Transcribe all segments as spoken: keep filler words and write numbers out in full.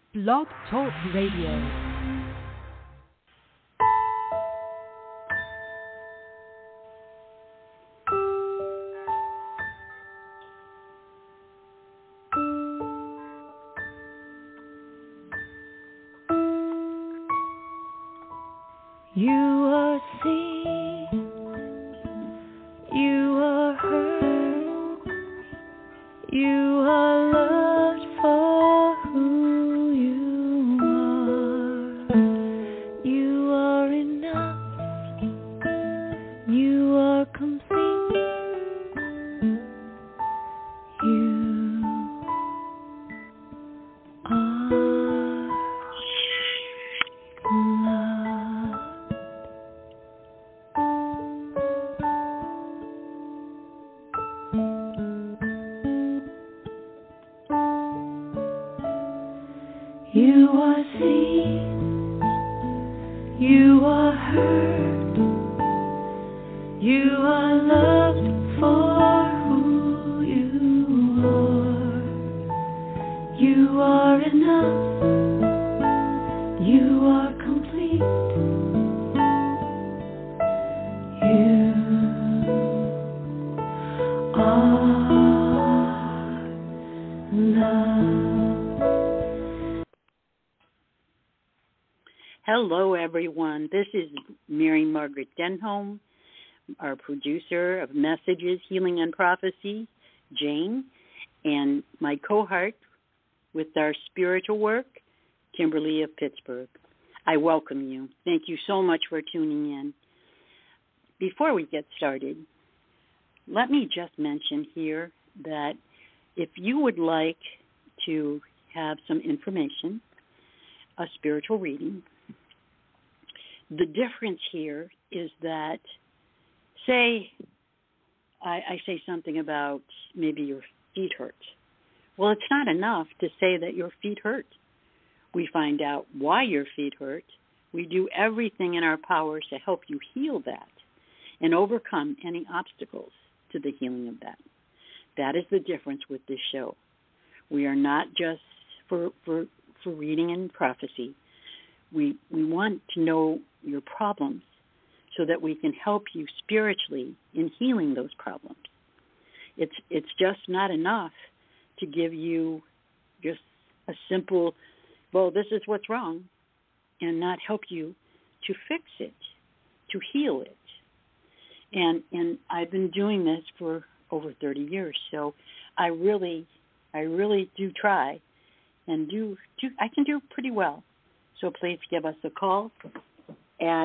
Blog Talk Radio. Hello, everyone. This is Mary Margaret Denholm, our producer of Messages, Healing, and Prophecy, Jane, and my cohort with our spiritual work, Kimberly of Pittsburgh. I welcome you. Thank you so much for tuning in. Before we get started, let me just mention here that if you would like to have some information, a spiritual reading, the difference here is that, say, I, I say something about maybe your feet hurt. Well, it's not enough to say that your feet hurt. We find out why your feet hurt. We do everything in our power to help you heal that and overcome any obstacles to the healing of that. That is the difference with this show. We are not just for for, for reading and prophecy. We we want to know your problems so that we can help you spiritually in healing those problems. It's it's just not enough to give you just a simple, well, this is what's wrong, and not help you to fix it, to heal it. And and I've been doing this for over thirty years, so I really I really do try and do, do I can do pretty well. So please give us a call at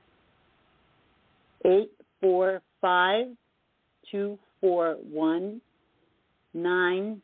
eight four five, two four one, nine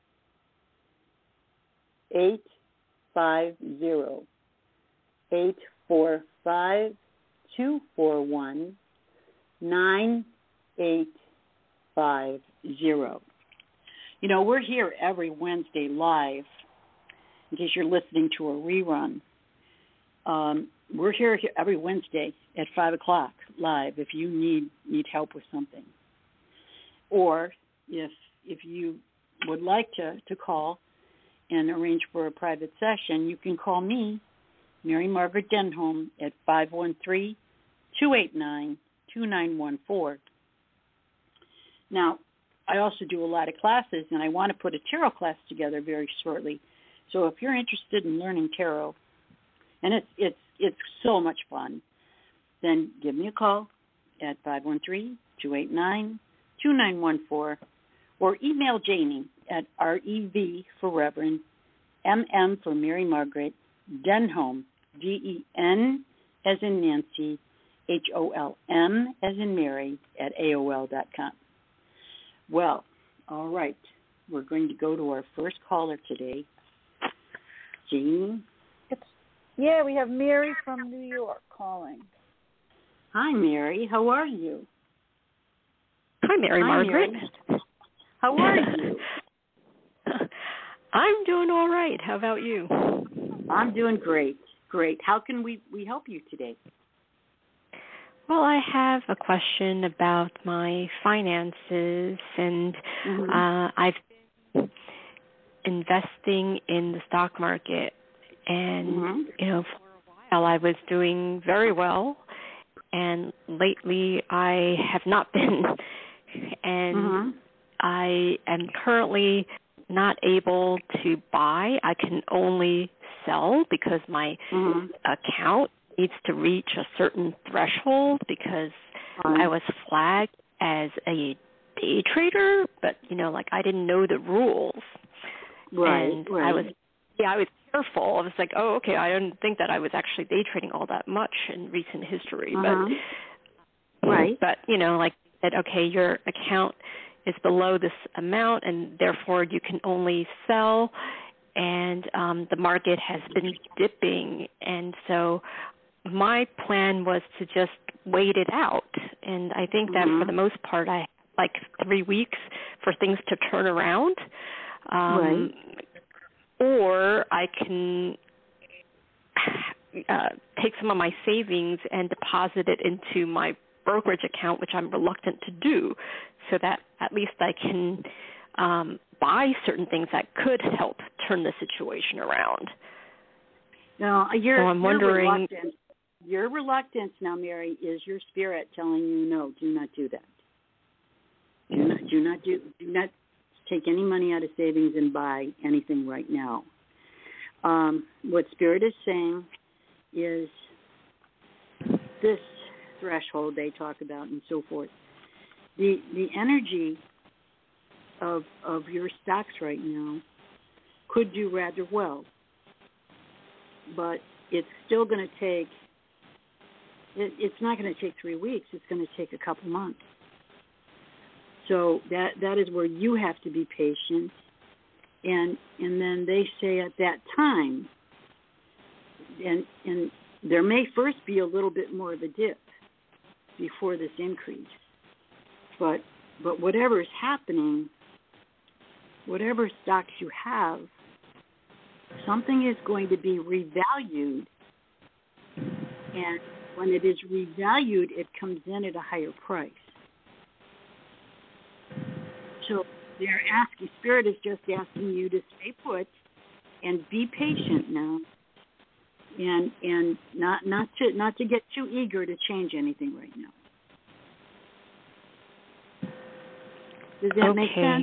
eight five zero. eight four five, two four one, nine eight five zero. You know, we're here every Wednesday live, in case you're listening to a rerun. Um, we're here every Wednesday at five o'clock live if you need need help with something. Or if if you would like to, to call and arrange for a private session, you can call me, Mary Margaret Denholm, at five one three, two eight nine, two nine one four. Now, I also do a lot of classes, and I want to put a tarot class together very shortly. So if you're interested in learning tarot, and it's it's it's so much fun, then give me a call at five one three, two eight nine, two nine one four, or email Janie at R E V for Reverend, M M for Mary Margaret, Denholm, D E N as in Nancy, H O L M as in Mary, at A O L dot com. Well, all right. We're going to go to our first caller today. Jean? It's, yeah, we have Mary from New York calling. Hi, Mary. How are you? Hi, Mary Hi, Margaret. Mary. How are you? I'm doing all right. How about you? I'm doing great. Great. How can we, we help you today? Well, I have a question about my finances, and mm-hmm. uh, I've been investing in the stock market And, Mm-hmm. you know, for a while I was doing very well, and lately I have not been. And Mm-hmm. I am currently not able to buy. I can only sell because my Mm-hmm. account needs to reach a certain threshold because Right. I was flagged as a day trader, but, you know, like I didn't know the rules. Right, and right. I was, yeah, I was careful. I was like, oh, okay, I didn't think that I was actually day trading all that much in recent history. Uh-huh. But, Right. but, you know, like I said, okay, your account is below this amount, and therefore you can only sell, and um, the market has been dipping, and so my plan was to just wait it out, and I think that Mhm. for the most part I had like three weeks for things to turn around, um, Right. or I can uh, take some of my savings and deposit it into my brokerage account, which I'm reluctant to do, so that at least I can um, buy certain things that could help turn the situation around. Now, you're, So I'm you're wondering- reluctant. Your reluctance now, Mary, is your spirit telling you, no, do not do that. Do not, do not do, do not take any money out of savings and buy anything right now. Um, what spirit is saying is this threshold they talk about and so forth. The the energy of of your stocks right now could do rather well, but it's still going to take. It, it's not going to take three weeks. It's going to take a couple months. So that that is where you have to be patient, and and then they say at that time, and and there may first be a little bit more of a dip before this increase, but but whatever is happening, whatever stocks you have, something is going to be revalued, and when it is revalued, it comes in at a higher price. So they're asking, Spirit is just asking you to stay put and be patient now, and and not not to not to get too eager to change anything right now. Does that okay. make sense?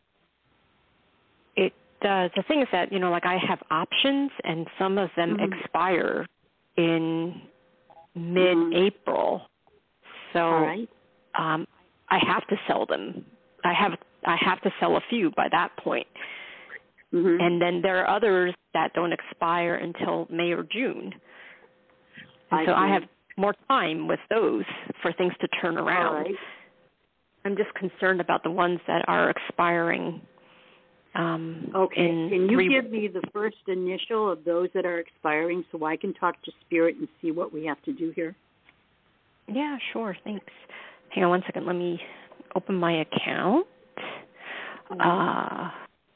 It does. The thing is that, you know, like I have options, and some of them Mhm. expire in mid-April. So All right. um, I have to sell them. I have I have to sell a few by that point. Mm-hmm. And then there are others that don't expire until May or June. And I so I see. have more time with those for things to turn around. All right. I'm just concerned about the ones that are expiring. Um, Okay. in Can you three... give me the first initial of those that are expiring so I can talk to Spirit and see what we have to do here? Yeah, sure. Thanks. Hang on one second. Let me open my account. Mm-hmm. Uh,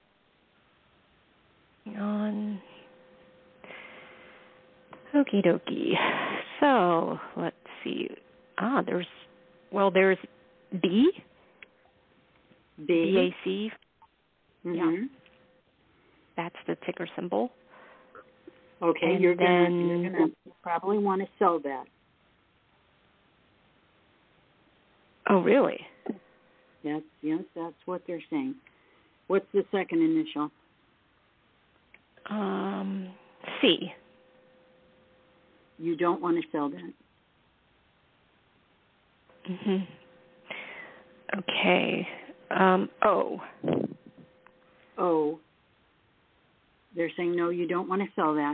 hang on. Okie dokie. So let's see. Ah, there's, well, there's B. B. B A C. Mm-hmm. Yeah. That's the ticker symbol. Okay, And you're gonna then- you're gonna probably want to sell that. Oh, really? Yes, yes, that's what they're saying. What's the second initial? Um, C. You don't want to sell that. Mhm. Okay. Um, O. Oh, they're saying no, you don't want to sell that.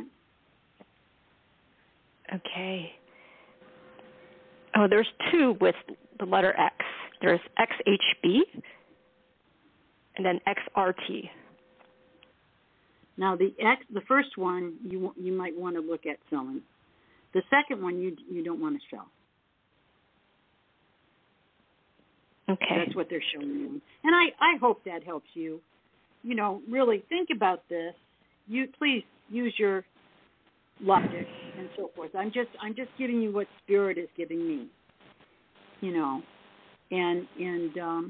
Okay. Oh, there's two with the letter X. There's X H B and then X R T. Now the X, the first one, you you might want to look at selling. The second one, you you don't want to sell. Okay. That's what they're showing you. And I, I hope that helps you. You know, really think about this. You please use your logic and so forth. I'm just I'm just giving you what Spirit is giving me. You know, and and um,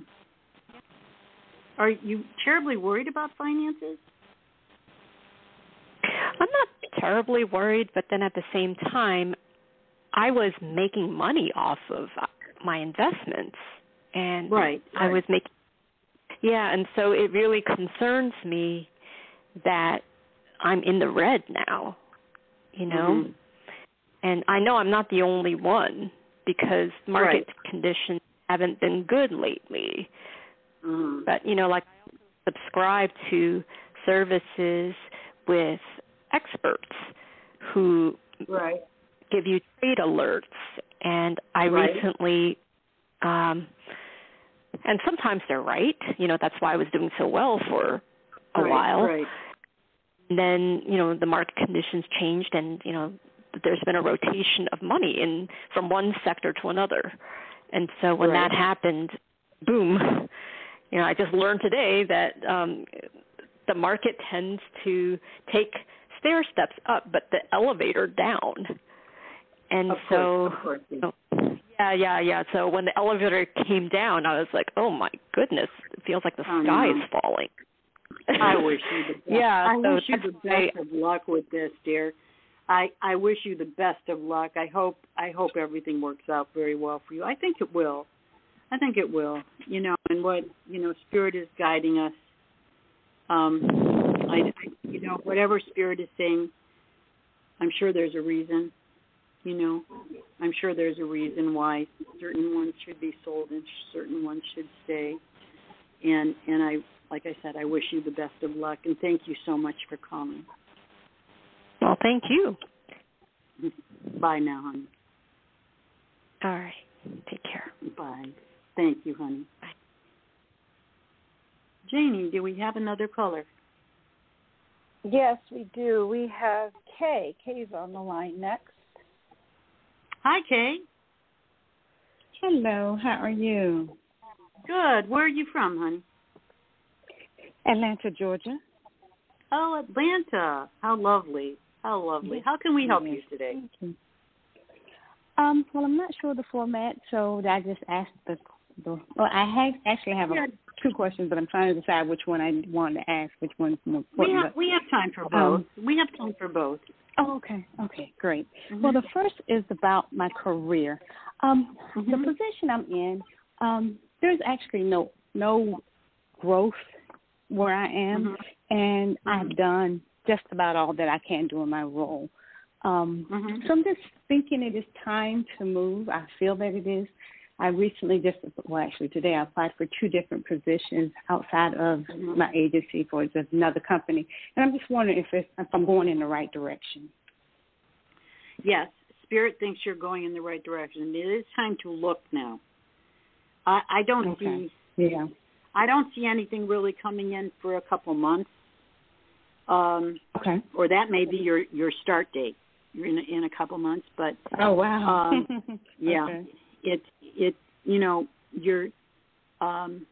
are you terribly worried about finances? I'm not terribly worried, but then at the same time, I was making money off of my investments, and right, I right. was making, yeah, and so it really concerns me that I'm in the red now, you know, mm-hmm. and I know I'm not the only one because market right. conditions haven't been good lately, mm-hmm. but, you know, like I subscribe to services with experts who right. give you trade alerts, and I right. recently, um, and sometimes they're right, you know, that's why I was doing so well for a right. while. Right. And then, you know, the market conditions changed, and, you know, there's been a rotation of money in from one sector to another. And so when right. that happened, boom, you know, I just learned today that um, the market tends to take stair steps up, but the elevator down. And of so, course, of course. You know, yeah, yeah, yeah. So when the elevator came down, I was like, oh my goodness, it feels like the oh, sky no. is falling. I wish you the best. Yeah, I so wish you the best I, of luck with this, dear. I, I wish you the best of luck. I hope I hope everything works out very well for you. I think it will. I think it will. You know, and what you know, Spirit is guiding us. Um, I, I you know, whatever Spirit is saying, I'm sure there's a reason. You know, I'm sure there's a reason why certain ones should be sold and certain ones should stay. And and I, like I said, I wish you the best of luck, and thank you so much for calling. Well, thank you. Bye now, honey. All right. Take care. Bye. Thank you, honey. Bye. Janie, do we have another caller? Yes, we do. We have Kay. Kay's on the line next. Hi, Kay. Hello. How are you? Good. Where are you from, honey? Atlanta, Georgia. Oh, Atlanta. How lovely. How lovely. How can we help yes. you today? Thank you. Um, well, I'm not sure of the format, so I just asked the, the well, I have, actually have yeah. a, two questions, but I'm trying to decide which one I want to ask, which one's more We important. have, but, we have time for both. Um, we have time for both. Oh, okay. Okay, great. Mm-hmm. Well, the first is about my career. Um, mm-hmm. The position I'm in, um, there's actually no no growth where I am, mm-hmm. and mm-hmm. I've done just about all that I can do in my role. Um, mm-hmm. So I'm just thinking it is time to move. I feel that it is. I recently just, well, actually today I applied for two different positions outside of mm-hmm. my agency for just another company. And I'm just wondering if, it's, if I'm going in the right direction. Yes, Spirit thinks you're going in the right direction. It is time to look now. I, I don't Okay. see, yeah. I don't see anything really coming in for a couple months. Um, okay. Or that may be your, your start date. You're in a, in a couple months, but oh wow, um, yeah, okay. it it you know you're. Um,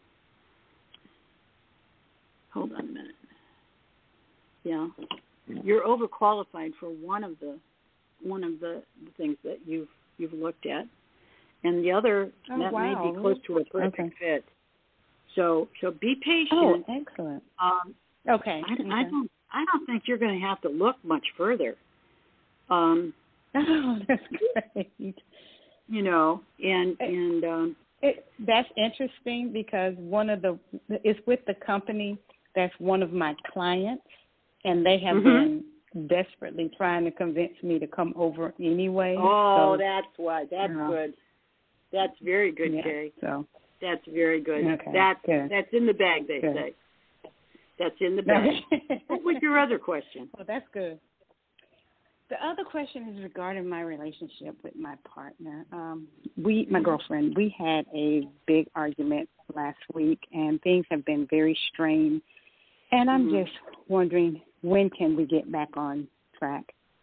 hold on a minute. Yeah, you're overqualified for one of the one of the things that you've you've looked at, and the other oh, that wow. may be close to a perfect okay. fit. So so be patient. Oh, excellent. Um, okay. I, okay. I don't I don't think you're going to have to look much further. Um, oh, that's great. You know, and it, and um, it, that's interesting because one of the it's with the company that's one of my clients, and they have mm-hmm. been desperately trying to convince me to come over anyway. Oh, so, that's why. That's you know, good. That's very good, yeah, Kay. So that's very good. okay, That's good. that's in the bag, they good. say. That's in the bag. What was your other question? Well, that's good. The other question is regarding my relationship with my partner. Um, we, my girlfriend, we had a big argument last week, and things have been very strained. And I'm mm-hmm. just wondering, when can we get back on track?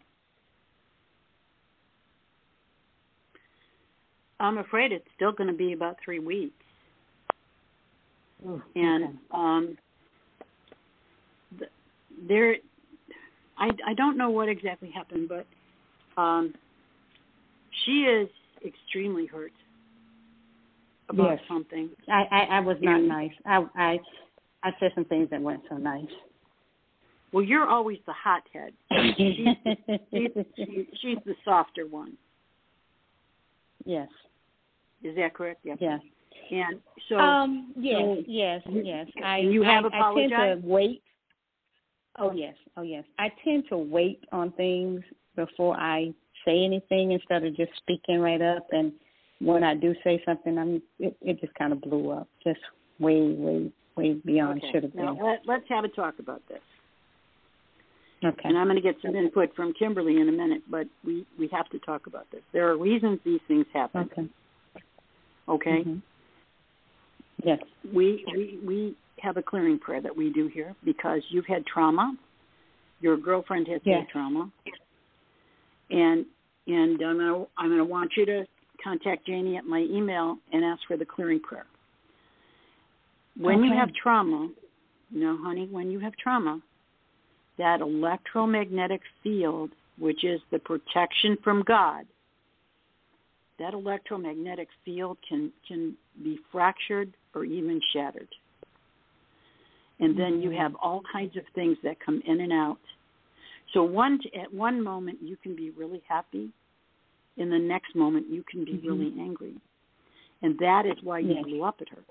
I'm afraid it's still going to be about three weeks. Oh, and okay. um, the, there. I, I don't know what exactly happened, but um, she is extremely hurt about yes. something. I, I, I was not and, nice. I, I I said some things that weren't so nice. Well, you're always the hothead. She's, she's, she's, she's the softer one. Yes. Is that correct? Yes. Yes. And so, um, yes, so yes, yes. I you have I, apologized? I tend to wait. Oh yes, oh yes. I tend to wait on things before I say anything instead of just speaking right up. And when I do say something, I'm it, it just kind of blew up, just way, way, way beyond okay. should have been. Now, let, let's have a talk about this. Okay. And I'm going to get some input from Kimberly in a minute, but we, we have to talk about this. There are reasons these things happen. Okay. Okay? Mm-hmm. Yes. We, we we have a clearing prayer that we do here because you've had trauma. Your girlfriend has yes. had trauma. And and I'm going to I'm going to want you to contact Janie at my email and ask for the clearing prayer. When okay. you have trauma, no, honey, when you have trauma, that electromagnetic field, which is the protection from God, that electromagnetic field can, can be fractured or even shattered. And then you have all kinds of things that come in and out. So one at one moment you can be really happy. In the next moment you can be mm-hmm. really angry. And that is why you yes. blew up at her.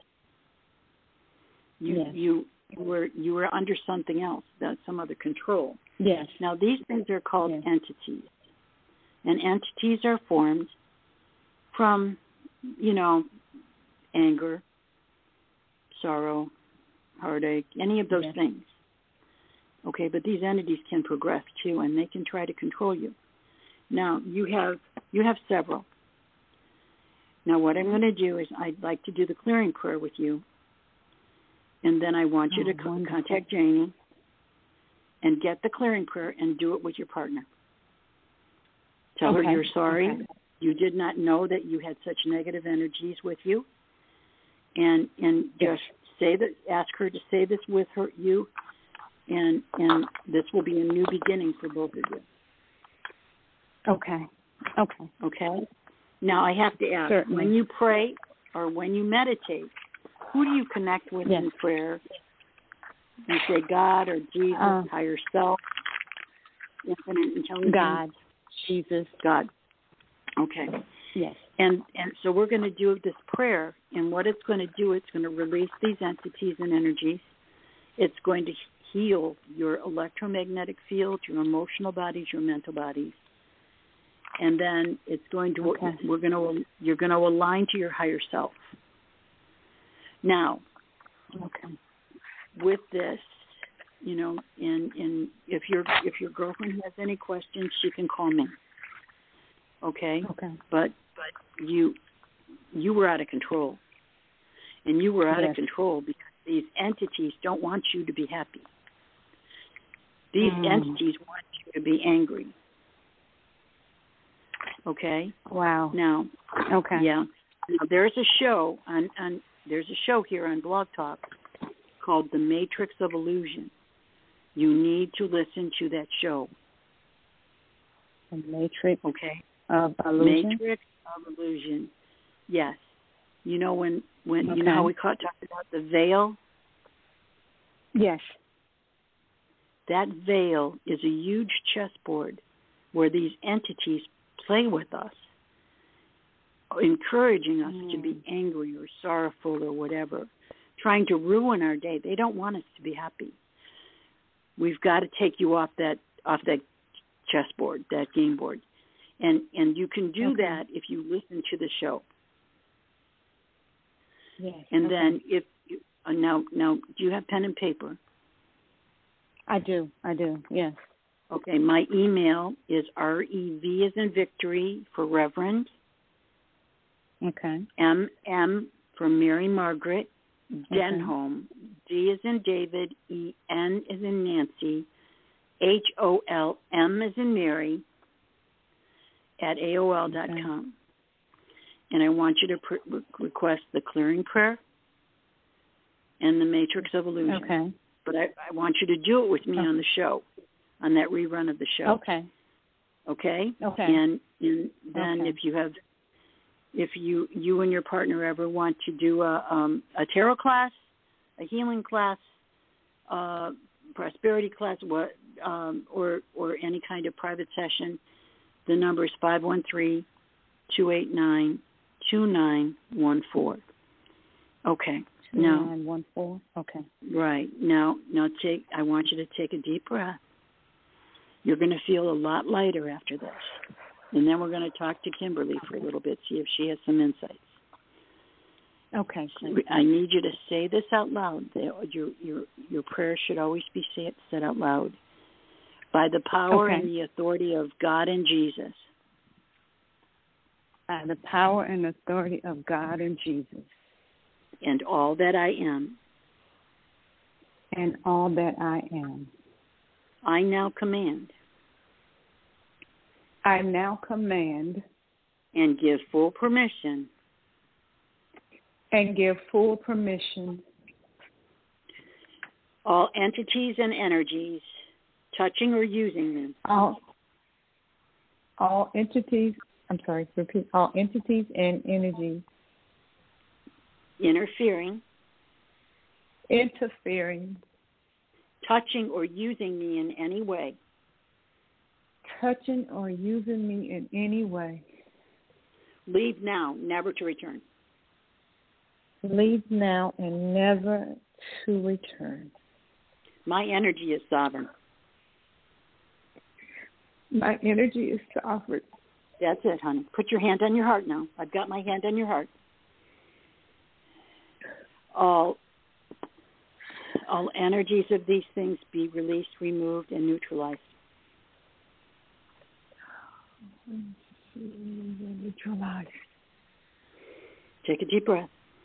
You yes. you were you were under something else, that some other control. Yes. Now these things are called yes. entities. And entities are formed from, you know, anger, sorrow, heartache, any of those yes. things. Okay, but these entities can progress too, and they can try to control you. Now, you have you have several. Now, what I'm going to do is I'd like to do the clearing prayer with you, and then I want you oh, to co- contact Janie and get the clearing prayer and do it with your partner. Tell okay. her you're sorry. Okay. You did not know that you had such negative energies with you, and and yes. just say that. Ask her to say this with her, you, and and this will be a new beginning for both of you. Okay. Okay. Okay. Now I have to ask: Certainly. when you pray or when you meditate, who do you connect with yes. in prayer? You say God or Jesus, uh, higher self, infinite intelligence. God, Jesus, God. Okay. Yes. And and so we're going to do this prayer, and what it's going to do, it's going to release these entities and energies. It's going to heal your electromagnetic field, your emotional bodies, your mental bodies, and then it's going to okay. we're going to you're going to align to your higher self. Now, okay. with this, you know, and and if your if your girlfriend has any questions, she can call me. Okay. Okay. But but you you were out of control, and you were out yes. of control because these entities don't want you to be happy. These mm. entities want you to be angry. Okay. Wow. Now. Okay. Yeah. Now, there's a show on on there's a show here on Blog Talk called The Matrix of Illusion. You need to listen to that show. The Matrix. Okay. Of illusion? Matrix of Illusion. Yes. You know when, when okay. you know how we talked about the veil? Yes. That veil is a huge chessboard where these entities play with us, encouraging us mm. to be angry or sorrowful or whatever, trying to ruin our day. They don't want us to be happy. We've got to take you off that off that chessboard, that game board. And and you can do okay. that if you listen to the show. Yes. And okay. then if you, uh, now now do you have pen and paper? I do. I do. Yes. Okay. My email is R E V as in victory for Reverend. Okay. M M for Mary Margaret. Denholm. Okay. D as in David. E N as in Nancy. H O L M as in Mary. At A O L dot com. Okay. And I want you to pr- request the clearing prayer and the Matrix of Illusion. Okay. But I, I want you to do it with me okay. on the show, on that rerun of the show. Okay. Okay? Okay. And, and then okay. if you have, if you you and your partner ever want to do a, um, a tarot class, a healing class, uh, prosperity class, what, um, or or any kind of private session, the number is five one three, two eight nine, two nine one four. Okay. two Now, nine one four. Okay. right. Now, now take. I want you to take a deep breath. You're going to feel a lot lighter after this. And then we're going to talk to Kimberly for a little bit, see if she has some insights. Okay. Great. I need you to say this out loud. Your your your prayer should always be said out loud. By the power Okay. and the authority of God and Jesus. By the power and authority of God and Jesus. And all that I am. And all that I am. I now command. I now command. And give full permission. And give full permission. All entities and energies touching or using them. All, all entities, I'm sorry, repeat, all entities and energies. Interfering. Interfering. Touching or using me in any way. Touching or using me in any way. Leave now, never to return. Leave now and never to return. My energy is sovereign. My energy is sovereign. That's it, honey. Put your hand on your heart now. I've got my hand on your heart. All, all energies of these things be released, removed, and neutralized. Neutralized. Take a deep breath.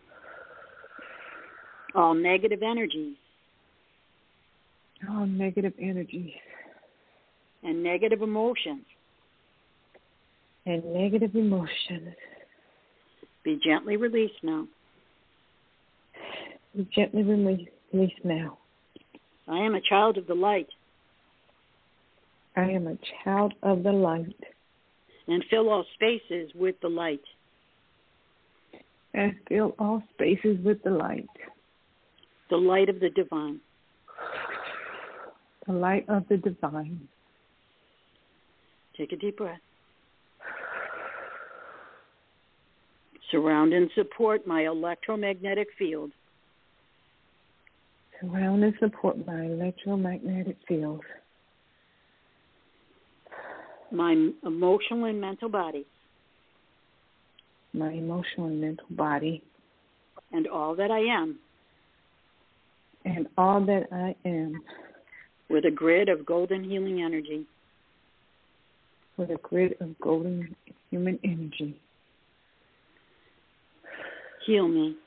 All negative energies. All negative energies. And negative emotions. And negative emotions. Be gently released now. Be gently release, release now. I am a child of the light. I am a child of the light. And fill all spaces with the light. And fill all spaces with the light. The light of the divine. The light of the divine. Take a deep breath. Surround and support my electromagnetic field. Surround and support my electromagnetic field. My emotional and mental body. My emotional and mental body. And all that I am. And all that I am. With a grid of golden healing energy. With a grid of golden human energy. Heal me.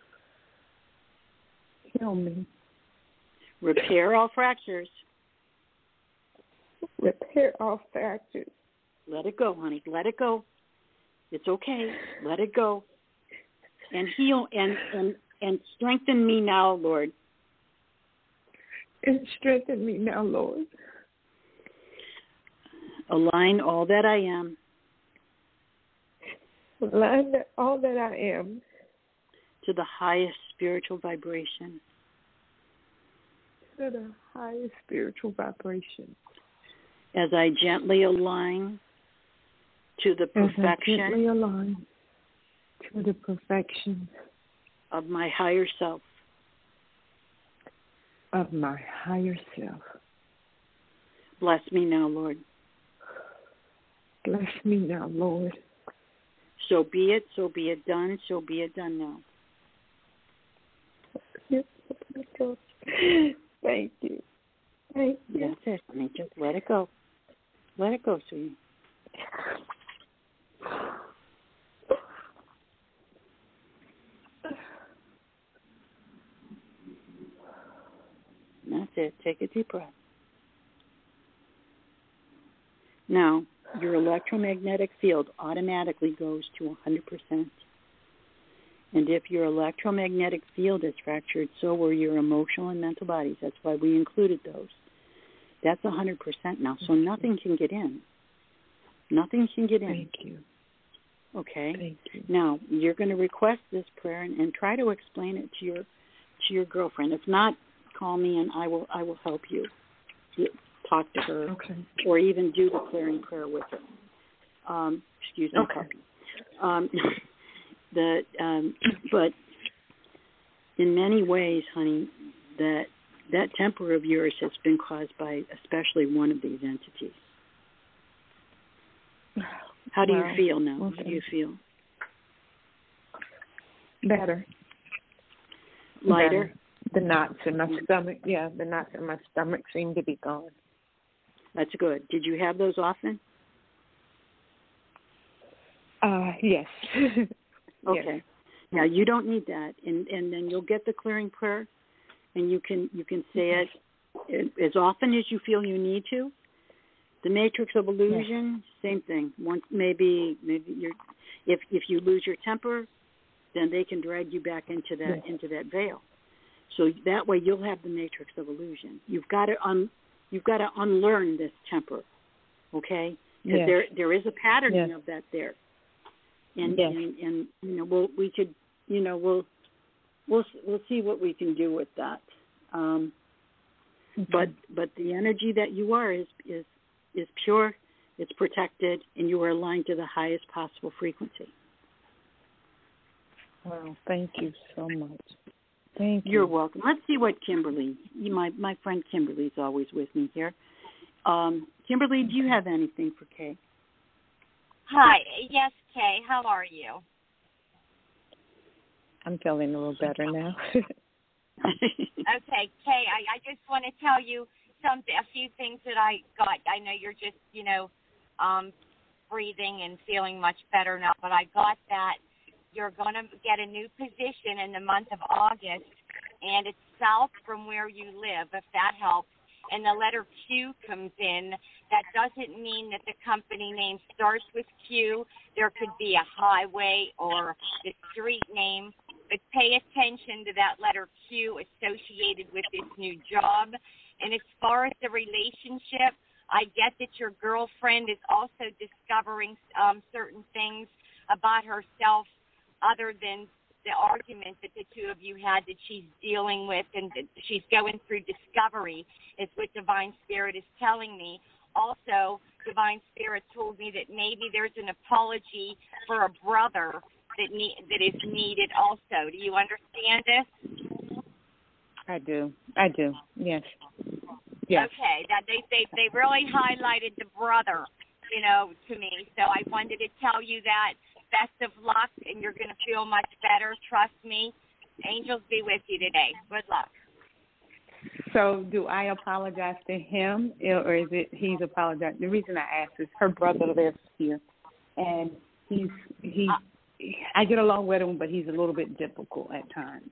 Heal me. Repair all fractures. Repair all fractures. Let it go, honey. Let it go. It's okay. Let it go. And heal and, and, and strengthen me now, Lord. And strengthen me now, Lord. Align all that I am. Align all that I am. To the highest spiritual vibration. To the highest spiritual vibration. As I gently align to the perfection. As I gently align to the perfection. Of my higher self. Of my higher self. Bless me now, Lord. Bless me now, Lord. So be it, so be it done, so be it done now. Thank you. Thank you. That's it, honey. Just let it go. Let it go, sweetie. That's it. Take a deep breath. Now, your electromagnetic field automatically goes to one hundred percent. And if your electromagnetic field is fractured, so were your emotional and mental bodies. That's why we included those. That's one hundred percent now, so nothing can get in. Nothing can get in. Thank you. Okay? Thank you. Now, you're going to request this prayer and, and try to explain it to your to your girlfriend. If not, call me and I will I will help you. talk to her, okay. or even do the clearing prayer with her. Um, excuse me. Okay. Um, the um, but in many ways, honey, that that temper of yours has been caused by especially one of these entities. How do Wow. you feel now? Okay. How do you feel? Better. Lighter? Better. The knots in my stomach, yeah, the knots in my stomach seem to be gone. That's good. Did you have those often? Uh, yes. Okay. Yes. Now you don't need that, and and then you'll get the clearing prayer, and you can you can say it as often as you feel you need to. The matrix of illusion, yes. Same thing. Once maybe maybe you're if if you lose your temper, then they can drag you back into that yes. into that veil. So that way you'll have the matrix of illusion. You've got to un you've got to unlearn this temper, okay? Because yes. there there is a patterning yes. of that there. And, yes. and and you know we'll we could you know we'll we'll we'll see what we can do with that. Um, okay. But but the energy that you are is is is pure, it's protected, and you are aligned to the highest possible frequency. Wow! Thank you so much. Thank you. You're welcome. Let's see what Kimberly. My my friend Kimberly's always with me here. Um, Kimberly, do you have anything for Kay? Hi. Yes, Kay. How are you? I'm feeling a little better now. Okay, Kay, I, I just want to tell you some a few things that I got. I know you're just, you know, um, breathing and feeling much better now, but I got that you're going to get a new position in the month of August, and it's south from where you live, if that helps. And the letter Q comes in. That doesn't mean that the company name starts with Q. There could be a highway or the street name, but pay attention to that letter Q associated with this new job. And as far as the relationship, I get that your girlfriend is also discovering um, certain things about herself other than the argument that the two of you had that she's dealing with, and that she's going through discovery, is what Divine Spirit is telling me. Also, Divine Spirit told me that maybe there's an apology for a brother that need, that is needed also. Do you understand this? I do. I do. Yes. Yes. Okay. That they, they, they really highlighted the brother, you know, to me. So I wanted to tell you that. Best of luck, and you're going to feel much better. Trust me. Angels be with you today. Good luck. So do I apologize to him, or is it he's apologizing? The reason I ask is her brother lives here, and he's he. I get along with him, but he's a little bit difficult at times.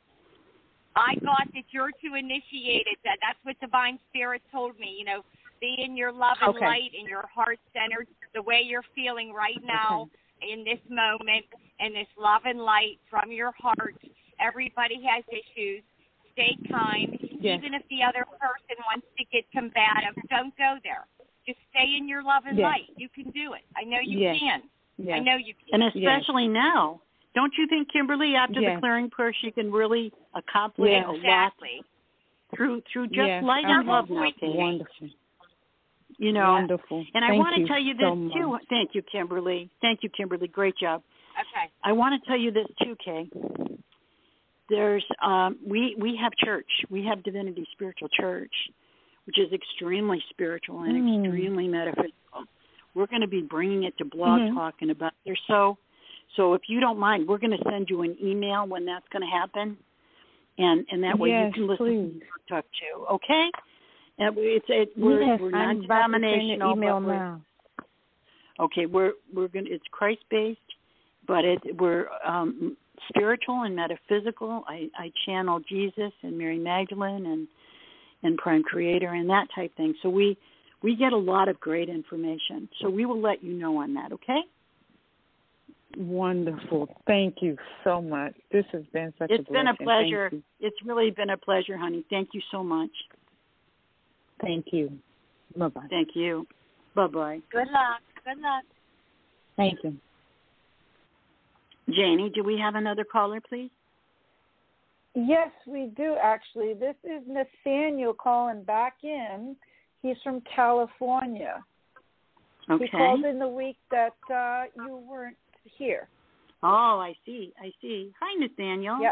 I got that you're to initiate it. That that's what Divine Spirit told me. You know, be in your love and okay. light, and your heart centered, the way you're feeling right now. Okay. In this moment, and this love and light from your heart. Everybody has issues. Stay kind. Yes. Even if the other person wants to get combative, don't go there. Just stay in your love and yes. light. You can do it. I know you yes. can. Yes. I know you can. And especially yes. now. Don't you think, Kimberly, after yes. the clearing prayer, she can really accomplish yes. a exactly. lot through, through just yes. light and love now, Kay? Wonderful. You know, wonderful. And I Thank want to tell you this, so too. Much. Thank you, Kimberly. Thank you, Kimberly. Great job. Okay. I want to tell you this, too, Kay. There's, um, we, we have church. We have Divinity Spiritual Church, which is extremely spiritual and mm. extremely metaphysical. We're going to be bringing it to Blog mm-hmm. Talk in about or so. So if you don't mind, we're going to send you an email when that's going to happen. And, and that way yes, you can listen please. to Blog Talk, too. Okay? And it's it, we're yes, we're I'm non-denominational. Email now. Okay, we're we're going it's Christ based, but it we're um, spiritual and metaphysical. I, I channel Jesus and Mary Magdalene and and Prime Creator and that type thing. So we we get a lot of great information. So we will let you know on that. Okay. Wonderful. Thank you so much. This has been such it's a blessing. It's been a pleasure. It's really been a pleasure, honey. Thank you so much. Thank you. Bye-bye. Thank you. Bye-bye. Good luck. Good luck. Thank you. Janie, do we have another caller, please? Yes, we do, actually. This is Nathaniel calling back in. He's from California. Okay. He called in the week that uh, you weren't here. Oh, I see. I see. Hi, Nathaniel. Yes.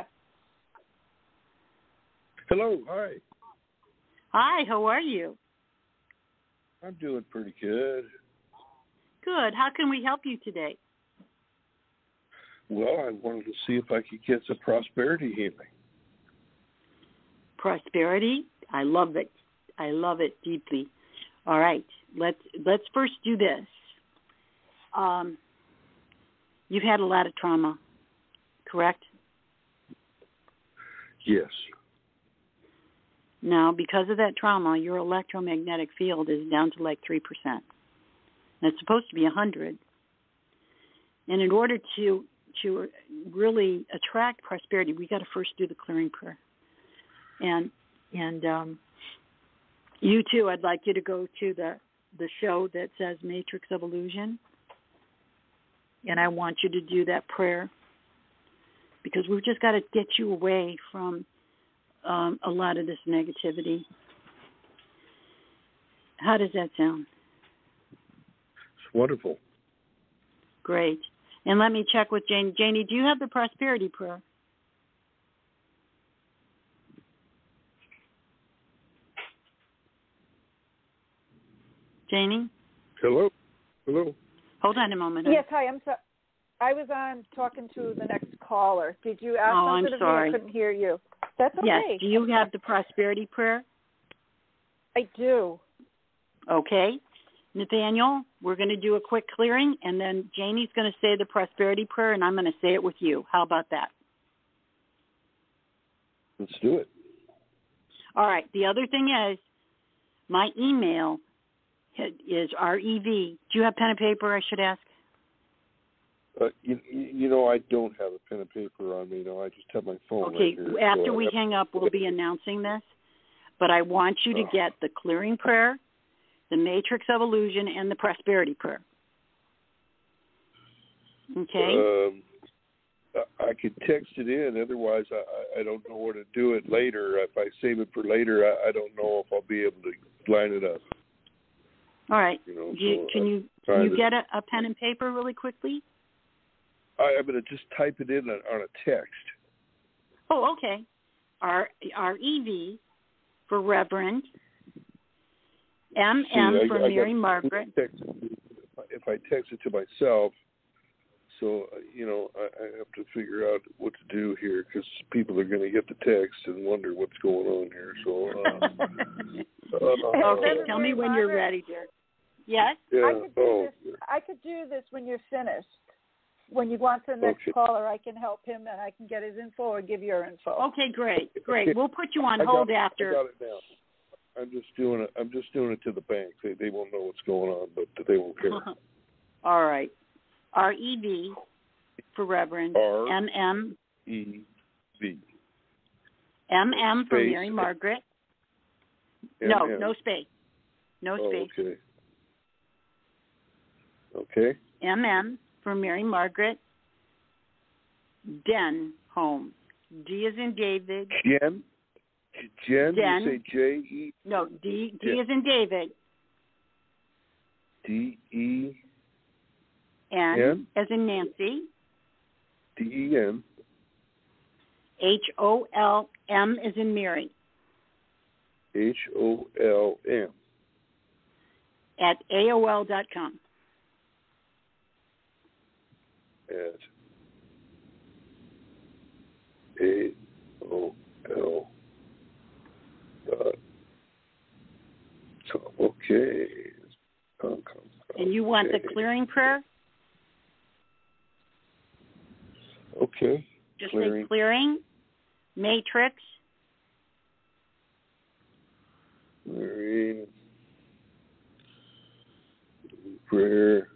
Hello. Hi. Hi. How are you? I'm doing pretty good. Good. How can we help you today? Well, I wanted to see if I could get some prosperity healing. Prosperity? I love it. I love it deeply. All right. Let's let's first do this. Um, you've had a lot of trauma, correct? Yes. Now, because of that trauma, your electromagnetic field is down to like three percent. And it's supposed to be one hundred. And in order to to really attract prosperity, we got to first do the clearing prayer. And and um, you too, I'd like you to go to the, the show that says Matrix of Illusion. And I want you to do that prayer because we've just got to get you away from um, a lot of this negativity. How does that sound? It's wonderful. Great. And let me check with Janie. Janie, do you have the prosperity prayer? Janie? Hello? Hello? Hold on a moment. Yes, hi. I'm sorry. I was on talking to the next caller. Did you ask oh, something I'm of sorry. me? I couldn't hear you. That's okay. Yes. Do you have the prosperity prayer? I do. Okay. Nathaniel, we're going to do a quick clearing, and then Janie's going to say the prosperity prayer, and I'm going to say it with you. How about that? Let's do it. All right. The other thing is, my email is R E V. Do you have pen and paper, I should ask? Uh, you, you know, I don't have a pen and paper on me. No, I just have my phone Okay. right here. After so we have... hang up, we'll be announcing this. But I want you to oh. get the clearing prayer, the Matrix of Illusion, and the prosperity prayer. Okay? Um, I could text it in. Otherwise, I, I don't know where to do it later. If I save it for later, I, I don't know if I'll be able to line it up. All right. You know, Do you, so can you can you get a, a pen and paper really quickly? I, I'm going to just type it in on, on a text. Oh, okay. R R E V for Reverend. M M See, for I, I Mary got, Margaret. Text, if I text it to myself, so, you know, I, I have to figure out what to do here because people are going to get the text and wonder what's going on here. So, uh, uh, okay, tell me when you're ready, dear. Yes? Yeah. I could do Oh, this. I could do this when you're finished. When you go on to the next okay. caller, I can help him and I can get his info or give your info. Okay, great, great. We'll put you on I hold got, after. I got it now. I'm just doing it. I'm just doing it to the bank. They they won't know what's going on, but they won't care. All right. R E V for Reverend. R M M. E V. M M for Space. Mary Margaret. M- no, M. no space. No Oh, space. okay. Okay. M M for Mary Margaret. Den home. D is in David. Jen. Jen. Den. You say J E. No, D. D Jen. is in David. D E. N, N? as in Nancy. D E N. H O L M as in Mary. H O L M. At A O L dot com. At A O L dot com. Okay. Com, com, And you want the okay. clearing prayer? Okay. Just Clearing. say clearing, matrix, Clearing. Prayer.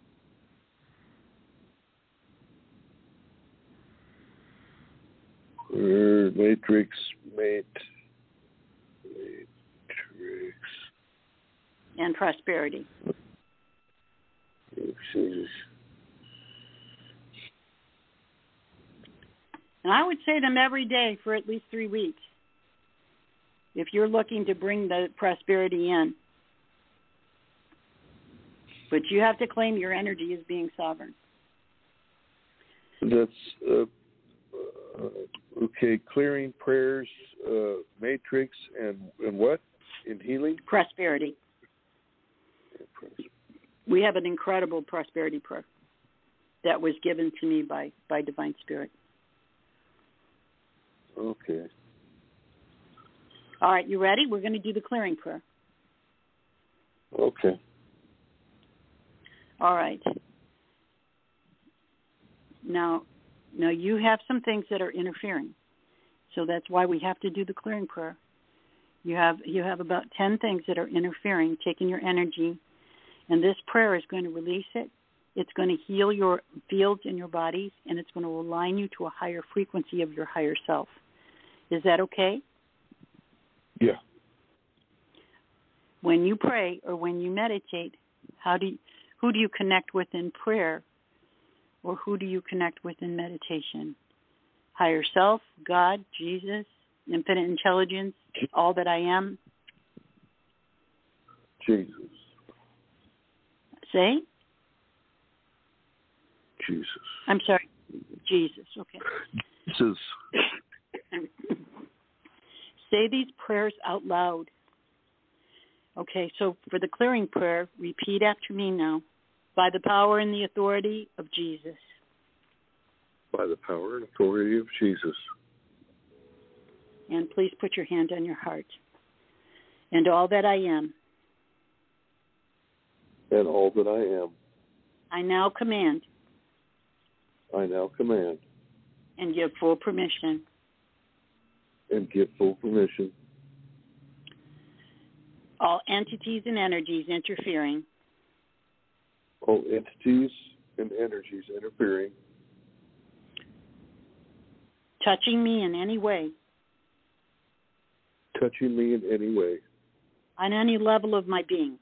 Prayer. Matrix. Mate. Matrix. and prosperity. And I would say them every day for at least three weeks if you're looking to bring the prosperity in. But you have to claim your energy as being sovereign. That's uh, uh, okay. Clearing prayers, uh, matrix, and and what in healing? Prosperity. We have an incredible prosperity prayer that was given to me by by Divine Spirit. Okay. All right, you ready? We're going to do the clearing prayer. Okay. All right. Now, now you have some things that are interfering, so that's why we have to do the clearing prayer. You have you have about ten things that are interfering, taking your energy, and this prayer is going to release it. It's going to heal your fields in your bodies, and it's going to align you to a higher frequency of your higher self. Is that okay? Yeah. When you pray or when you meditate, how do you, who do you connect with in prayer, or who do you connect with in meditation? Higher self, God, Jesus, infinite intelligence, all that I am? Jesus. Say? Jesus. I'm sorry. Jesus, okay. Jesus. Say these prayers out loud. Okay, so for the clearing prayer, repeat after me now. By the power and the authority of Jesus. By the power and authority of Jesus. And please put your hand on your heart. And all that I am. And all that I am. I now command. I now command. And give full permission. And give full permission. All entities and energies interfering. All entities and energies interfering. Touching me in any way. Touching me in any way. On any level of my being.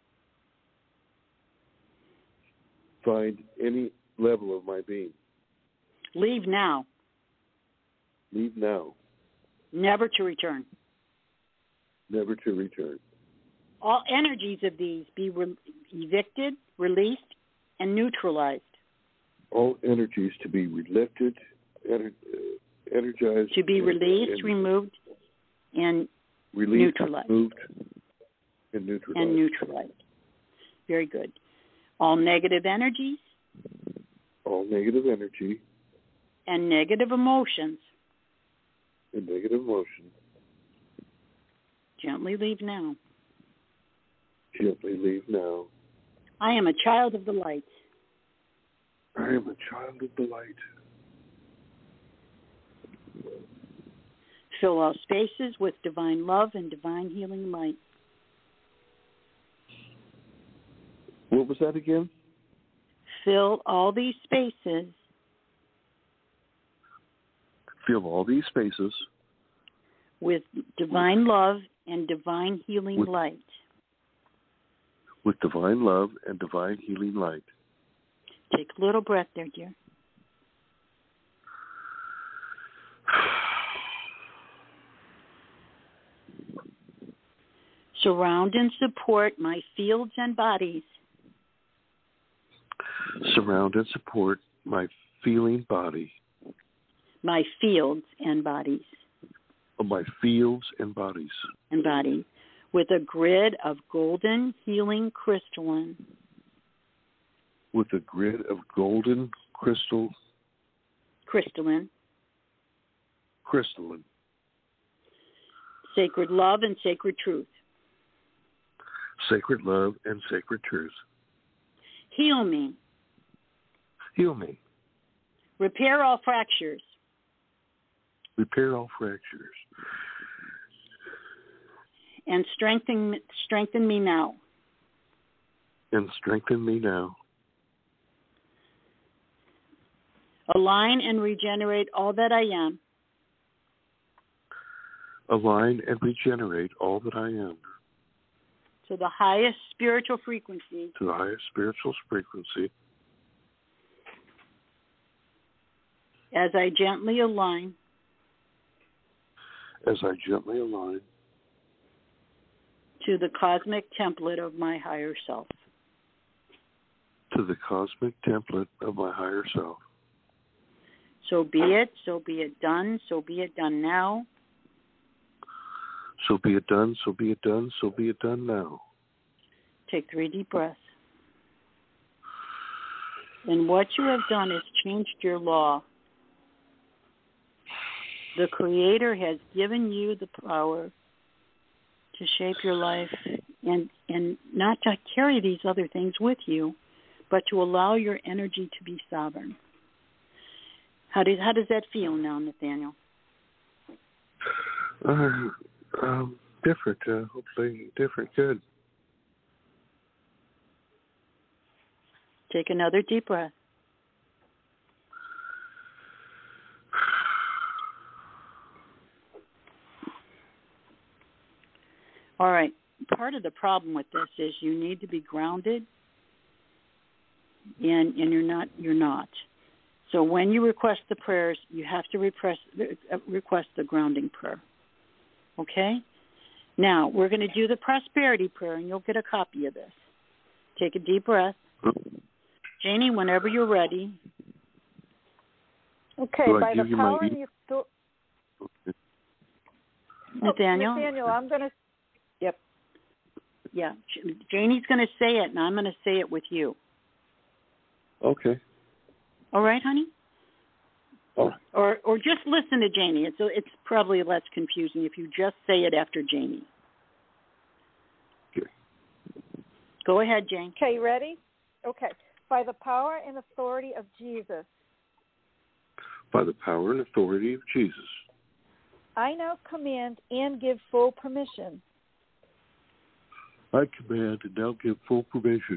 Find any level of my being. Leave now. Leave now. Never to return. Never to return. All energies of these be re- evicted, released, and neutralized. All energies to be lifted, ener- uh, energized. To be and, released, and removed, and released, neutralized. Removed, and neutralized. And neutralized. Very good. All negative energies. All negative energy. And negative emotions. And negative emotion. Gently leave now. Gently leave now. I am a child of the light. I am a child of the light. Fill all spaces with divine love and divine healing light. What was that again? Fill all these spaces. Fill all these spaces. With divine love and divine healing with, light. With divine love and divine healing light. Take a little breath there, dear. Surround and support my fields and bodies. Surround and support my feeling body. My fields and bodies. Of my fields and bodies. And body. With a grid of golden healing crystalline. With a grid of golden crystal. Crystalline. Crystalline. Sacred love and sacred truth. Sacred love and sacred truth. Heal me. Heal me. Repair all fractures. Repair all fractures. And strengthen strengthen me now. And strengthen me now. Align and regenerate all that I am. Align and regenerate all that I am. To the highest spiritual frequency. To the highest spiritual frequency. As I gently align. As I gently align. To the cosmic template of my higher self. to the cosmic template of my higher self. So be it, so be it done, so be it done now. So be it done, so be it done, so be it done now. Take three deep breaths. And what you have done is changed your law. The Creator has given you the power to shape your life and, and not to carry these other things with you, but to allow your energy to be sovereign. How does, how does that feel now, Nathaniel? Uh, um, different, uh, hopefully different, good. Take another deep breath. All right. Part of the problem with this is you need to be grounded, and and you're not. You're not. So when you request the prayers, you have to repress, uh, request the grounding prayer. Okay. Now we're going to do the prosperity prayer, and you'll get a copy of this. Take a deep breath. Janie, whenever you're ready. Okay, Do I by give the you power my and the authority. Okay. Nathaniel? Oh, Nathaniel, I'm going to. Yep. Yeah. Janie's going to say it, and I'm going to say it with you. Okay. All right, honey? All right. Or or just listen to Janie. It's it's probably less confusing if you just say it after Janie. Okay. Go ahead, Jane. Okay, you ready? Okay. By the power and authority of Jesus, By the power and authority of Jesus, I now command and give full permission I command and now give full permission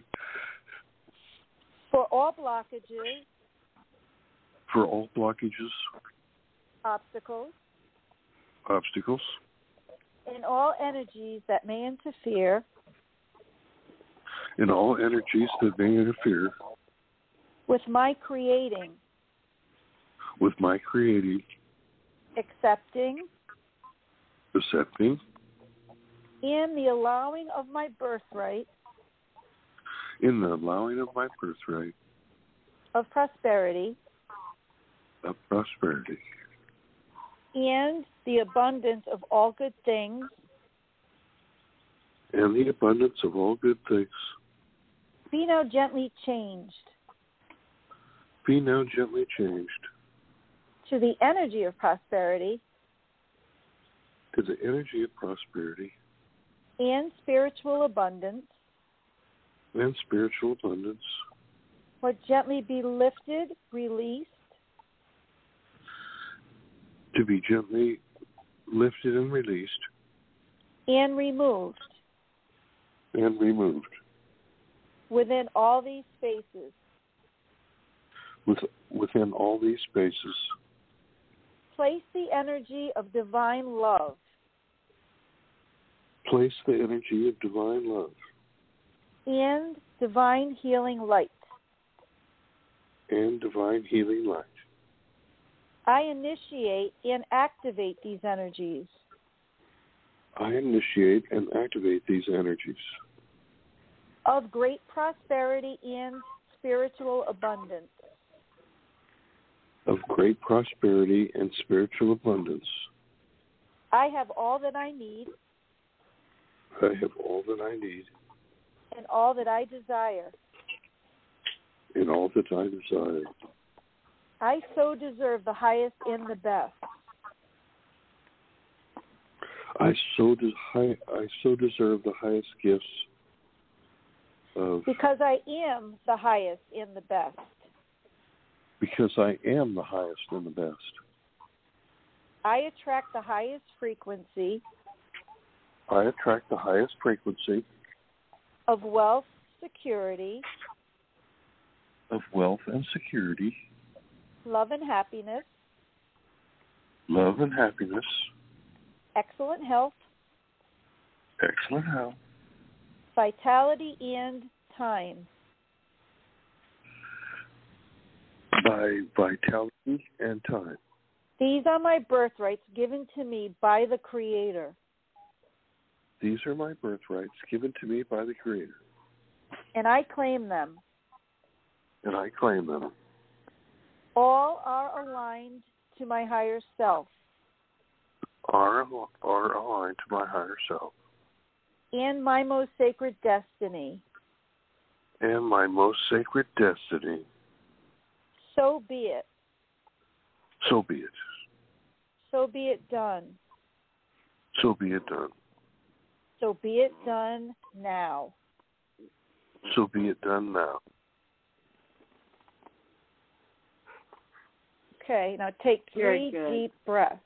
for all blockages, for all blockages, obstacles, obstacles, and all energies that may interfere and all energies that may interfere with my creating, with my creating, accepting, accepting, and the allowing of my birthright in the allowing of my birthright of prosperity of prosperity and the abundance of all good things and the abundance of all good things be now gently changed be now gently changed to the energy of prosperity to the energy of prosperity and spiritual abundance, and spiritual abundance, or gently be lifted, released, to be gently lifted and released and removed and removed within all these spaces. With, within all these spaces. Place the energy of divine love. Place the energy of divine love. And divine healing light. And divine healing light. I initiate and activate these energies. I initiate and activate these energies. Of great prosperity and spiritual abundance. Of great prosperity and spiritual abundance. I have all that I need. I have all that I need. And all that I desire. And all that I desire. I so deserve the highest and the best. I so des- I so deserve the highest gifts of. Because I am the highest and the best. Because I am the highest and the best. I attract the highest frequency. I attract the highest frequency of wealth, security, of wealth and security, love and happiness, love and happiness, excellent health, excellent health, vitality and time. By vitality and time. These are my birthrights given to me by the Creator. These are my birthrights given to me by the Creator. And I claim them. and I claim them. All are aligned to my higher self. Are, are aligned to my higher self. And my most sacred destiny. And my most sacred destiny. So be it. So be it. So be it done. So be it done. So be it done now. So be it done now. Okay, now take Very three good. deep breaths.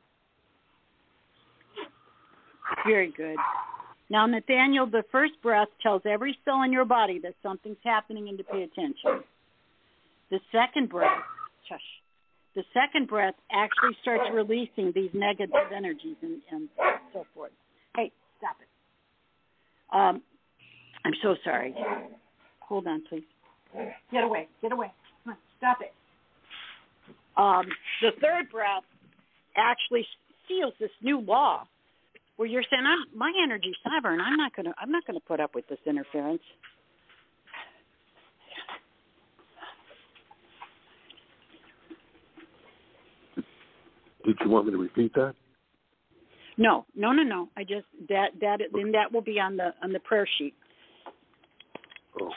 Very good. Now, Nathaniel, the first breath tells every cell in your body that something's happening and to pay attention. The second breath, shush, the second breath actually starts releasing these negative energies and, and so forth. Hey, stop it. Um, I'm so sorry. Hold on, please. Get away. Get away. Come on, stop it. Um, the third breath actually seals this new law where you're saying, I'm, my energy's sovereign. I'm not gonna. I'm not gonna put up with this interference. Did you want me to repeat that? No, no, no, no. I just that that then that will be on the on the prayer sheet. Oh.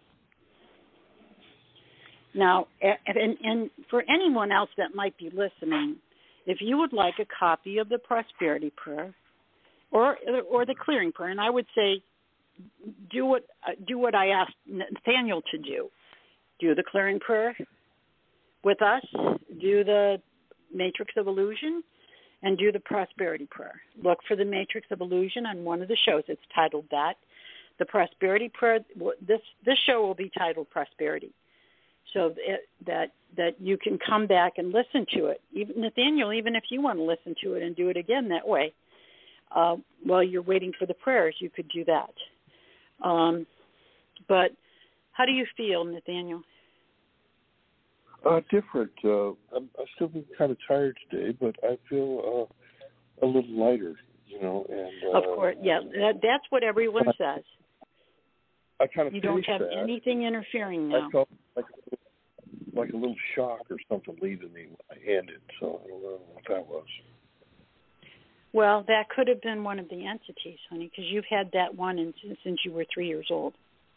Now, and, and for anyone else that might be listening, if you would like a copy of the prosperity prayer, or or the clearing prayer, and I would say, do what uh, do what I asked Nathaniel to do. Do the clearing prayer with us. Do the Matrix of Illusion, and do the prosperity prayer. Look for the Matrix of Illusion on one of the shows. It's titled that. The prosperity prayer. This this show will be titled Prosperity, so it, that that you can come back and listen to it. Even Nathaniel, even if you want to listen to it and do it again that way, uh, while you're waiting for the prayers, you could do that. Um, but how do you feel, Nathaniel? Uh, different. Uh, I'm, I still been kind of tired today, but I feel uh, a little lighter, you know. And uh, of course, yeah, that, that's what everyone I, says. I kind of you don't have that. anything interfering now. I felt like like a little shock or something leaving me when I ended, so I don't know what that was. Well, that could have been one of the entities, honey, because you've had that one in, since you were three years old.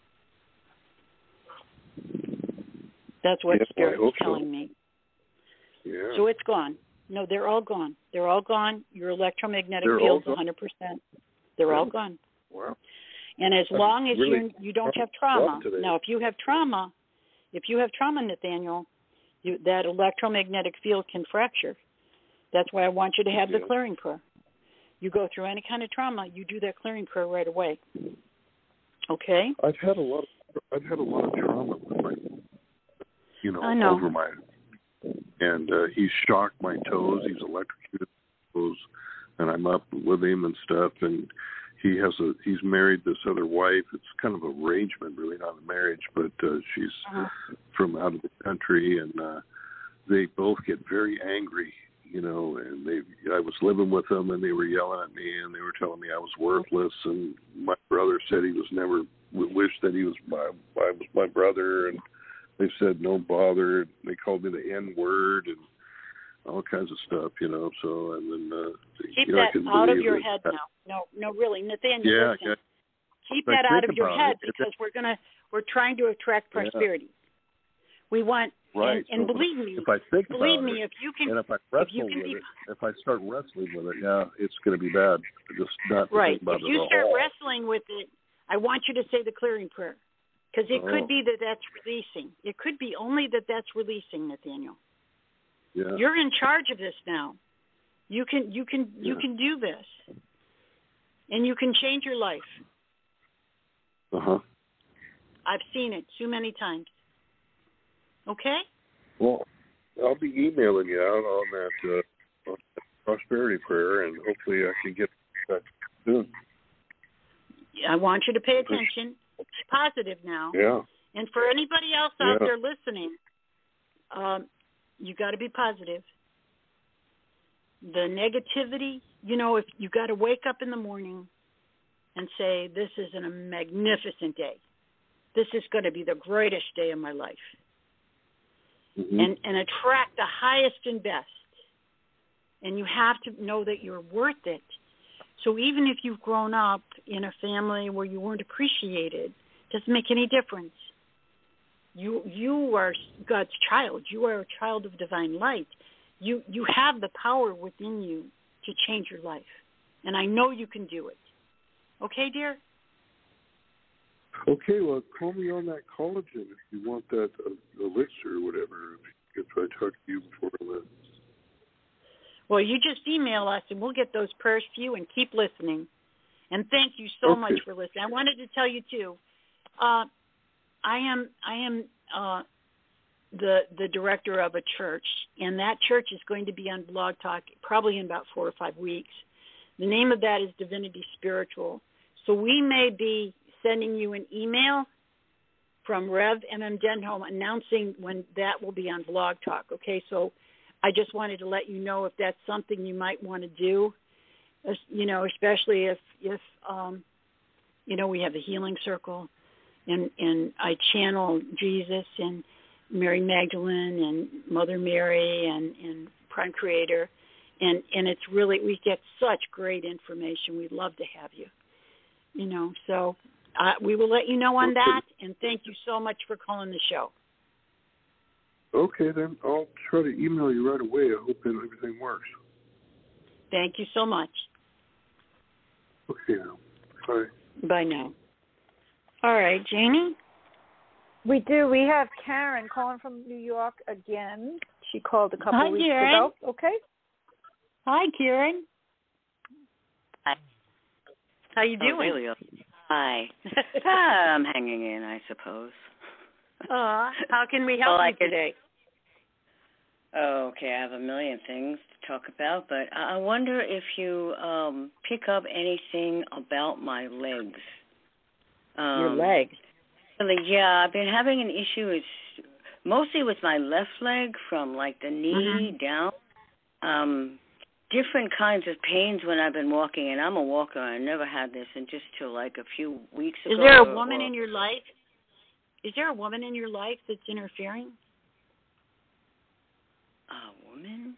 That's what yeah, Spirit is so. telling me. Yeah. So it's gone. No, they're all gone. They're all gone. Your electromagnetic they're field's one hundred percent. They're yeah. all gone. Wow. And as I'm long as really you you don't have trauma, now if you have trauma, if you have trauma, Nathaniel, you, that electromagnetic field can fracture. That's why I want you to have yeah. the clearing prayer. You go through any kind of trauma, you do that clearing prayer right away. Okay? I've had a lot of I've had a lot of trauma with my you know, I know. over my and uh, he's shocked my toes, he's electrocuted my toes, and I'm up with him and stuff, and he has a he's married this other wife. It's kind of an arrangement, really not a marriage, but uh, she's uh-huh. from out of the country, and uh, they both get very angry, you know. And they, I was living with them, and they were yelling at me, and they were telling me I was worthless. And my brother said he was never wished that he was my I was my brother, and they said no bother. They called me the N word and all kinds of stuff, you know. So and then uh, keep you know, that out of your head now. No, no, really, Nathaniel. Yeah, listen. I, keep I that out of your head it, because we're gonna we're trying to attract prosperity. Yeah. We want right. and, and so believe me, if I think believe about me, it, if you can, and if I wrestle if you can with be, it, if I start wrestling with it, yeah, it's going to be bad. Just not right. think about if it you at start all. wrestling with it, I want you to say the clearing prayer because it oh. could be that that's releasing. It could be only that that's releasing, Nathaniel. Yeah. You're in charge of this now. You can you can you yeah. can do this, and you can change your life. Uh huh. I've seen it too many times. Okay. Well, I'll be emailing you out on that, uh, on that prosperity prayer, and hopefully I can get that soon. I want you to pay attention. It's positive now. Yeah. And for anybody else out yeah. there listening, um, you got to be positive. The negativity, you know, if you got to wake up in the morning and say, this is a magnificent day. this is going to be the greatest day of my life. Mm-hmm. And, and attract the highest and best. And you have to know that you're worth it. So even if you've grown up in a family where you weren't appreciated, it doesn't make any difference. You you are God's child. You are a child of divine light. You you have the power within you to change your life. And I know you can do it. Okay, dear? Okay, well, call me on that collagen if you want that uh, elixir or whatever, if, if I talk to you before then. Well, you just email us, and we'll get those prayers to you, and keep listening. And thank you so okay. much for listening. I wanted to tell you, too, uh, I am I am uh, the the director of a church, and that church is going to be on Blog Talk probably in about four or five weeks. The name of that is Divinity Spiritual. So we may be sending you an email from Rev M M Denholm announcing when that will be on Blog Talk. Okay, so I just wanted to let you know if that's something you might want to do, you know, especially if, if um, you know, we have the Healing Circle, and, and I channel Jesus and Mary Magdalene and Mother Mary and, and Prime Creator, and, and it's really, we get such great information. We'd love to have you, you know, so uh, we will let you know on that, and thank you so much for calling the show. Okay, then I'll try to email you right away. I hope that everything works. Thank you so much. Okay, now. Bye. Bye now. All right, Janie? We do. We have Karen calling from New York again. She called a couple Hi, weeks Karen. ago. Okay. Hi, Karen. Hi. How you doing? Oh, really? Hi. ah, I'm hanging in, I suppose. Uh, how can we help well, you today? Okay, I have a million things to talk about, but I wonder if you um, pick up anything about my legs. Um, Your legs? Really, yeah, I've been having an issue. It's mostly with my left leg, from like the knee mm-hmm. down. Um, different kinds of pains when I've been walking, and I'm a walker. I never had this, and just till like a few weeks ago. Is there a or, woman or, in your life? Is there a woman in your life that's interfering? A woman?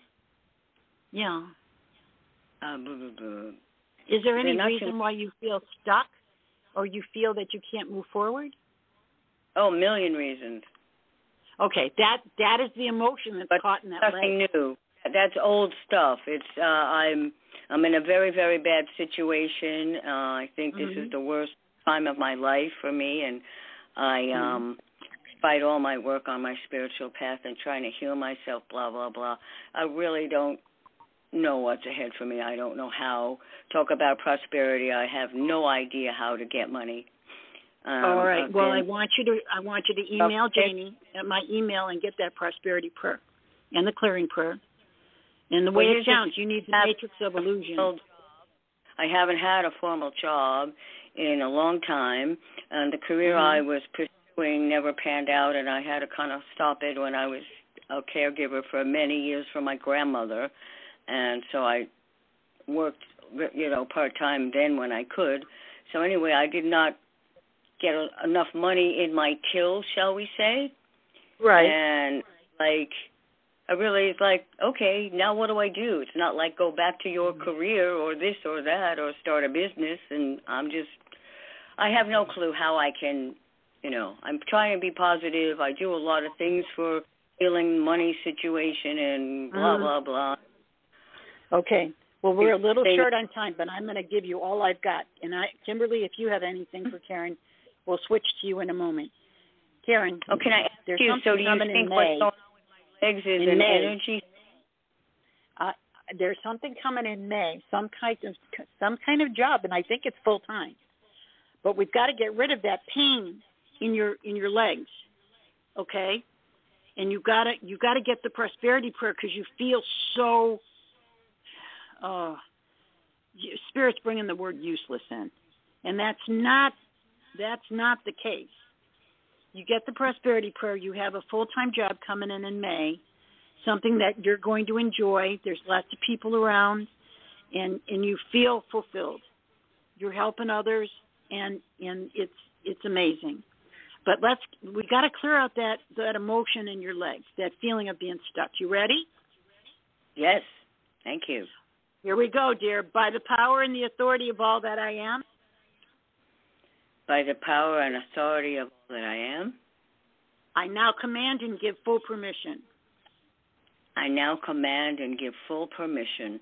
Yeah. Uh, blah, blah, blah. Is there any They're reason too... why you feel stuck, or you feel that you can't move forward? Oh, a million reasons. Okay, that that is the emotion that's but caught in that nothing leg. new. That's old stuff. It's uh, I'm I'm in a very very bad situation. Uh, I think this mm-hmm. is the worst time of my life for me, and I um, despite all my work on my spiritual path and trying to heal myself, blah blah blah. I really don't know what's ahead for me. I don't know how. Talk about prosperity. I have no idea how to get money. Um, All right. I've Well, been... I want you to I want you to email okay. Janie at my email and get that prosperity prayer and the clearing prayer. And the way well, it sounds, you need the matrix of illusion. I haven't had a formal job in a long time, and the career mm-hmm. I was pursuing never panned out, and I had to kind of stop it when I was a caregiver for many years for my grandmother, and so I worked, you know, part-time then when I could. So anyway, I did not get a, enough money in my till, shall we say. Right. And, like, I really, it's like, okay, now what do I do? It's not like go back to your career or this or that or start a business, and I'm just, I have no clue how I can, you know, I'm trying to be positive. I do a lot of things for healing money situation and blah, mm-hmm. blah, blah. Okay. Well, we're a little short on time, but I'm going to give you all I've got. And I, Kimberly, if you have anything for Karen, we'll switch to you in a moment. Karen, oh, can I ask there's you, something so do you coming think in what's May. going on with my legs is in an May. energy? Uh, there's something coming in May, some kind of some kind of job, and I think it's full time. But we've got to get rid of that pain in your in your legs, okay? And you got to you got to get the prosperity prayer because you feel so. Uh, Spirit's bringing the word useless in, and that's not that's not the case. You get the prosperity prayer. You have a full-time job coming in in May, something that you're going to enjoy. There's lots of people around, and, and you feel fulfilled. You're helping others, and and it's it's amazing. But let's we got to clear out that that emotion in your legs, that feeling of being stuck. You ready? Yes. Thank you. Here we go, dear. By the power and the authority of all that I am. By the power and authority of all that I am. I now command and give full permission. I now command and give full permission.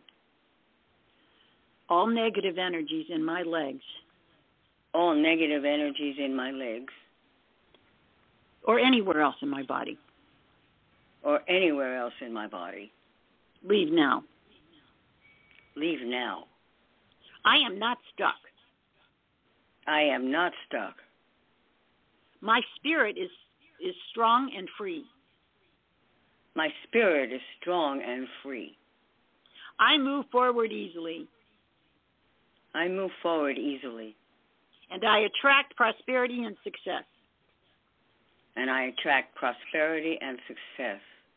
All negative energies in my legs. All negative energies in my legs. Or anywhere else in my body. Or anywhere else in my body. Leave now. Leave now. I am not stuck. I am not stuck. My spirit is is strong and free. My spirit is strong and free. I move forward easily. I move forward easily. And I attract prosperity and success. And I attract prosperity and success.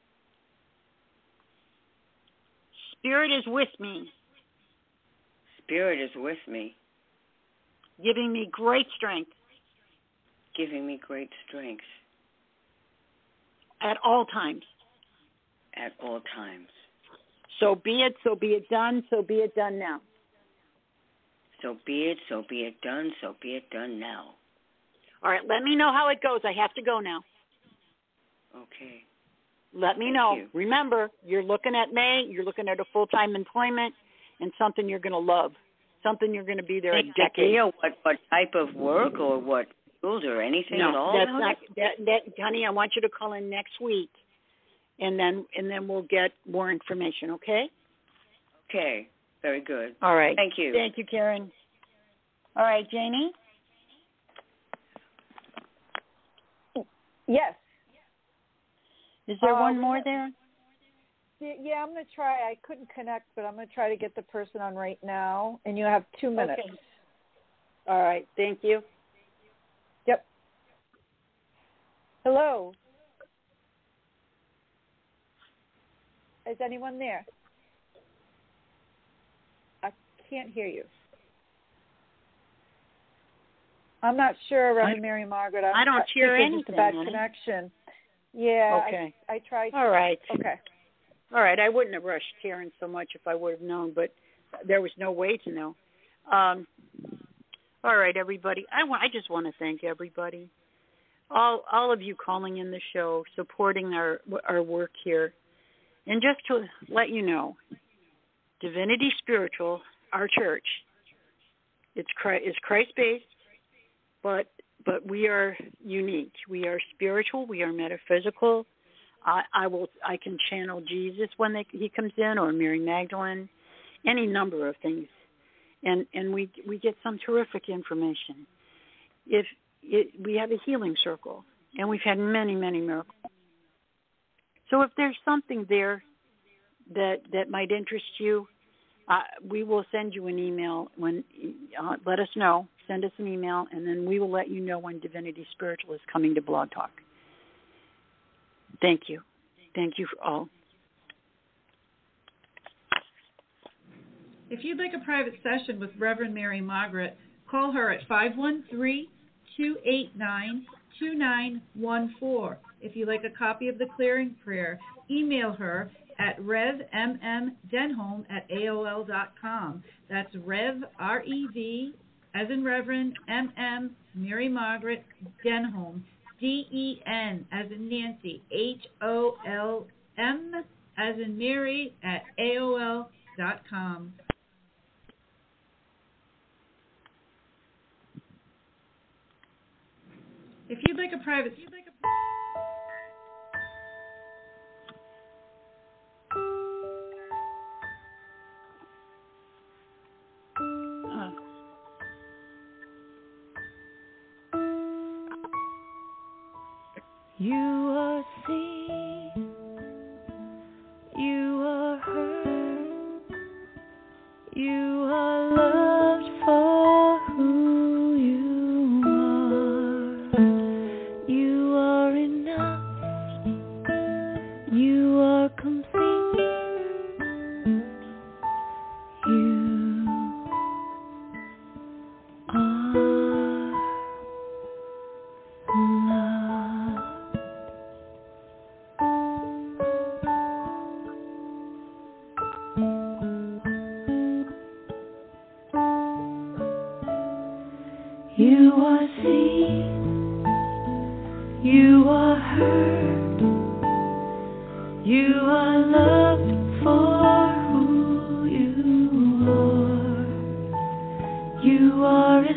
Spirit is with me. Spirit is with me. Giving me great strength. Giving me great strength. At all times. At all times. So be it, so be it done, so be it done now. So be it, so be it done, so be it done now. All right, let me know how it goes. I have to go now. Okay. Let me Thank know. you. Remember, you're looking at May, you're looking at a full-time employment, and something you're going to love, something you're going to be there Any a decade. idea what, what type of work or what field or anything no, at all? that's not, that, that, honey, I want you to call in next week, and then and then we'll get more information, okay? Okay, very good. All right. Thank you. Thank you, Karen. All right, Janie? Yes. Is there Uh, one we more have- there? Yeah, I'm going to try. I couldn't connect, but I'm going to try to get the person on right now, and you have two minutes. Okay. All right, thank you. Yep. Hello. Is anyone there? I can't hear you. I'm not sure, Reverend Mary Margaret. I'm, I don't hear think it's just a bad anything, honey. connection. Yeah. Okay. I, I tried. To, All right. Okay. All right, I wouldn't have rushed Karen so much if I would have known, but there was no way to know. Um, all right, everybody. I, wa- I just want to thank everybody, all all of you calling in the show, supporting our our work here, and just to let you know, Divinity Spiritual, our church, it's Christ, is Christ-based, but but we are unique. We are spiritual. We are metaphysical. I, I will. I can channel Jesus when they, he comes in, or Mary Magdalene, any number of things, and and we we get some terrific information. If it, we have a healing circle, and we've had many many miracles. So if there's something there that that might interest you, uh, we will send you an email when. Uh, let us know. Send us an email, and then we will let you know when Divinity Spiritual is coming to Blog Talk. Thank you. Thank you for all. If you'd like a private session with Reverend Mary Margaret, call her at five one three, two eight nine, two nine one four. If you'd like a copy of the Clearing Prayer, email her at revmmdenholm at A O L dot com. That's Rev, R E V, as in Reverend, M M, Mary Margaret, Denholm, D E N, as in Nancy, H O L M, as in Mary, at A O L dot com. If you'd like a private... If you'd like a You are seen, you are heard, you are loved for who you are. You are enough, you are complete, you are loved. You are heard. You are loved for who you are. You are